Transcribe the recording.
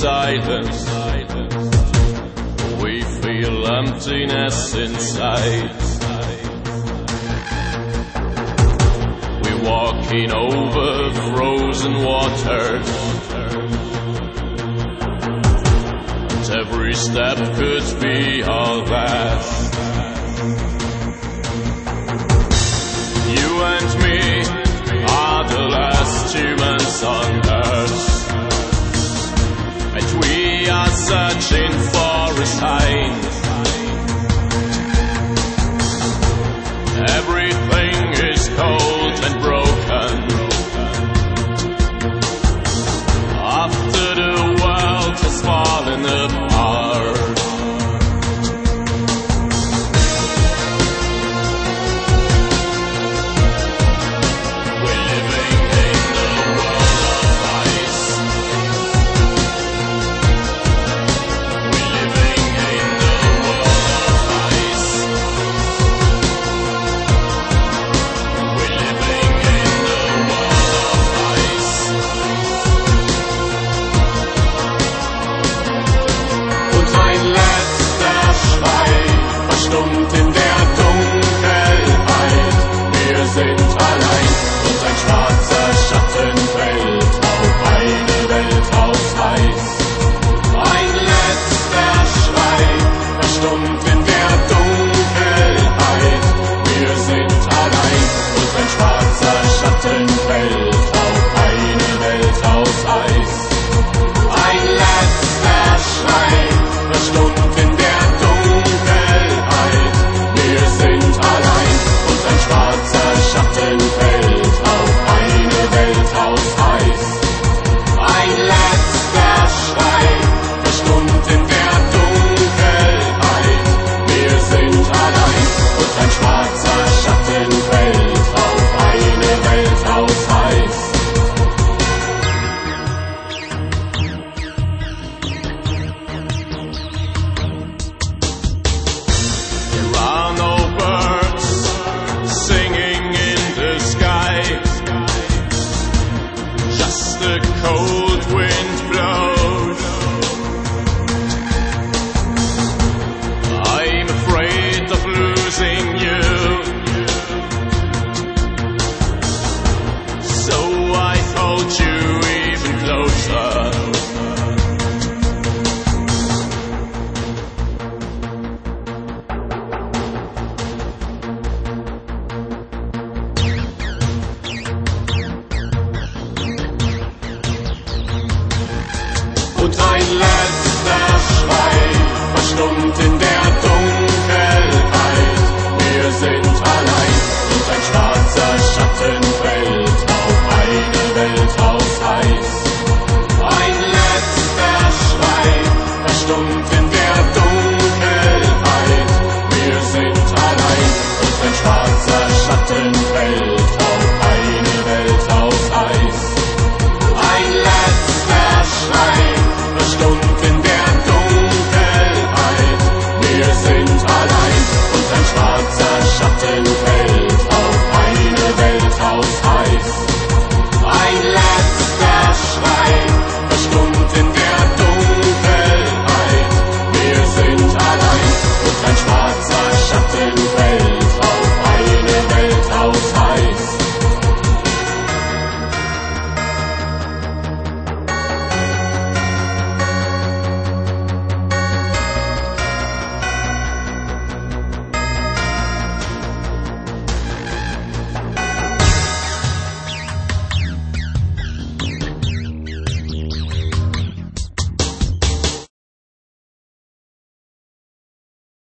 silence. We feel emptiness inside. We're walking over frozen waters. And every step could be our last. You and me are the last humans on earth. And we are searching for a sign. Everything is cold and broken. After the world has fallen apart. We're living in the world of ice. We're living in the world of ice. We're living in the world of ice. Und ein letzter Schrei verstummt in der Dunkelheit. Wir sind allein und ein schwarzer Schatten fällt auf eine Welt aus Eis. Ein letzter Schrei verstummt in der Dunkelheit. Wir sind allein und ein schwarzer Schatten fällt auf eine Welt aus Eis. Ein letzter Schrei verstummt in der Dunkelheit. Wir sind allein und ein schwarzer Schatten fällt auf eine Welt aus Eis. Ein letzter Schrei verstummt in der Dunkelheit. Wir sind allein und ein schwarzer Schatten fällt auf eine Welt aus Eis. There are no birds singing in the sky. Just the cold wind blows. I'm afraid of losing you. So I hold you even closer. Und ein letzter Schrei verstummt in der Dunkelheit. Wir sind allein und ein schwarzer Schatten fällt auf eine Welt aus Eis. Ein letzter Schrei verstummt in der Dunkelheit. Wir sind allein und ein schwarzer Schatten fällt auf eine Welt aus Eis. Ein letzter Schrei verstummt